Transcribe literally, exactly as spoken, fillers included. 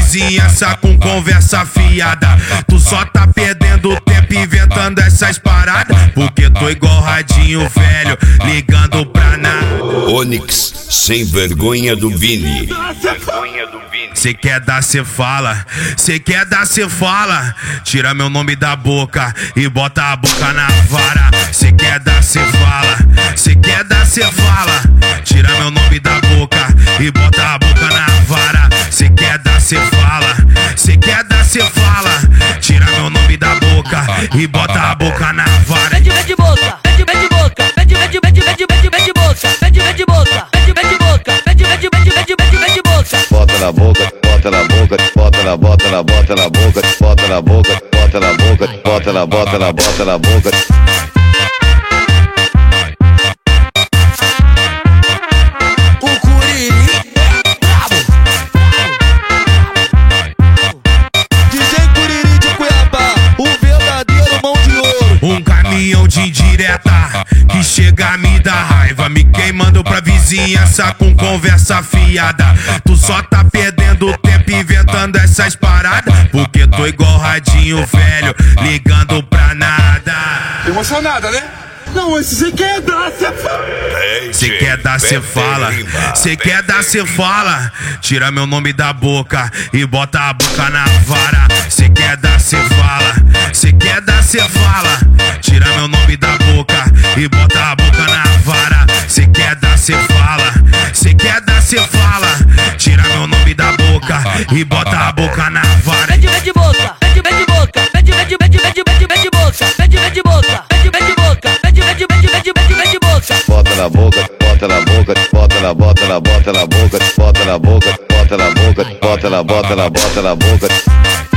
vizinhança com conversa fiada. Tu só tá perdendo tempo inventando essas paradas, porque tô igual radinho velho, ligando pra nada. Onyx, sem vergonha do Vini. Cê quer dar, cê fala. Cê quer dar, cê fala. Tira meu nome da boca e bota a boca na vara. Cê quer dar, cê fala. Cê quer dar, cê fala. Tira meu nome da boca e bota a boca na vara. Cê quer dar, cê fala. Cê quer dar, cê fala. Tira meu nome da boca e bota a boca na vara. Vende, vende boca, vende, vende boca, vende, vende, vende, vende, vende, vende boca, vende, vende boca, vende, vende boca, vende, vende, vende, vende, vende, vende boca. Bota na boca, bota na boca, bota na, bota na, bota na boca, bota na boca, bota na boca, bota na, bota na, bota na boca. O Curiri é brabo. D J Curiri de Cuiabá, o verdadeiro mão de ouro. Um caminhão de indireta que chega a me dar raiva, me queimando pra vizinhança com conversa fiada. Tu só tá perdendo tempo inventando essas paradas, porque tô igual radinho velho, ligando pra nada. Emocionada, né? Não, esse você quer dar, cê fala. Cê quer dar, cê fala. Cê quer dar, cê fala. Tira meu nome da boca e bota a boca na vara. Cê quer dar, cê fala. Cê quer dar, cê fala. Tira meu nome da boca e bota a boca na vara. Cê quer dar, cê fala. Cê quer dar, cê fala. Tira meu nome da boca e bota a boca na vara. Vende, vende boca, vende, vende boca, vende, vende, vende, vende, vende, vende boca, vende, vende boca, vende, vende boca, vende, vende, vende, vende, vende, vende boca. Bota na boca, bota na boca, bota na, bota na, bota na boca, bota na boca, bota na boca, bota na, bota na, bota na boca.